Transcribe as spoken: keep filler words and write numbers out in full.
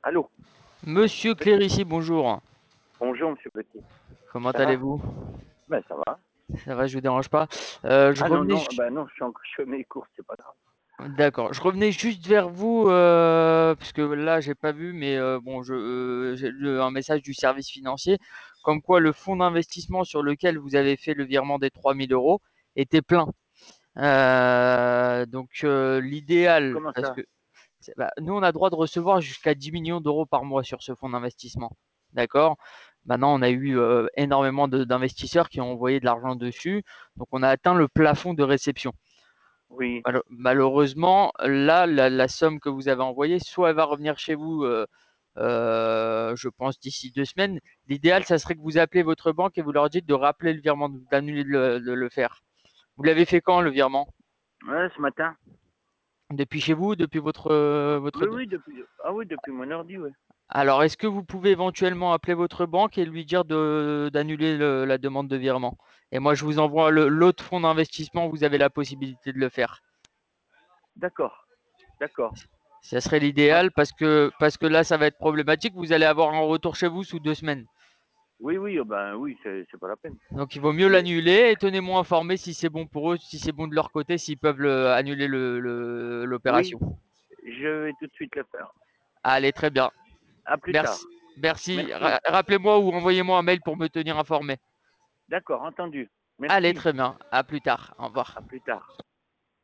Allô? Monsieur Clérici, bonjour. Bonjour monsieur Petit. Comment Ça va? allez-vous? Ben ça va. Ça va, je vous dérange pas? Heu, je Ah non, revenais non, ju bah non, je suis en je fais mes courses, c'est pas grave. d'accord, je revenais juste vers vous, heu, puisque là j'ai pas vu, mais heu, bon je, heu, j'ai eu un message du service financier, comme quoi le fonds d'investissement sur lequel vous avez fait le virement des trois mille euros était plein. Heu, donc heu, l'idéal Comment parce ça? que c'est bah, nous on a droit de recevoir jusqu'à dix millions d'euros par mois sur ce fonds d'investissement. D'accord? Maintenant on a eu, heu, énormément de d'investisseurs qui ont envoyé de l'argent dessus, donc on a atteint le plafond de réception. Oui. Malo malheureusement, là, la la somme que vous avez envoyée, soit elle va revenir chez vous, heu heu, je pense d'ici deux semaines. L'idéal, ça serait que vous appelez votre banque et vous leur dites de rappeler le virement, d'annuler de le de le faire. Vous l'avez fait quand le virement? Ouais, ce matin. Depuis chez vous? Depuis votre, heu, votre Oui, do oui, depuis ah oui, depuis mon ordi, ouais. alors est-ce que vous pouvez éventuellement appeler votre banque et lui dire de d'annuler le la demande de virement? Et moi je vous envoie le l'autre fonds d'investissement, vous avez la possibilité de le faire. D'accord, d'accord. Ça serait Ouais. l'idéal parce que parce que là ça va être problématique, vous allez avoir un retour chez vous sous deux semaines. Oui, oui, oh ben oui, c'est c'est pas la peine. Donc il vaut mieux Mais l'annuler et tenez-moi informé si c'est bon pour eux, si c'est bon de leur côté, s'ils peuvent le annuler le le oui, l'opération. je vais tout de suite le faire. Allez, très bien. À plus Merci tard. merci. Merci. Ra rappelez-moi ou envoyez-moi un mail pour me tenir informé. D'accord, entendu. Allez, Merci. très bien. À plus tard. Au revoir. À plus tard.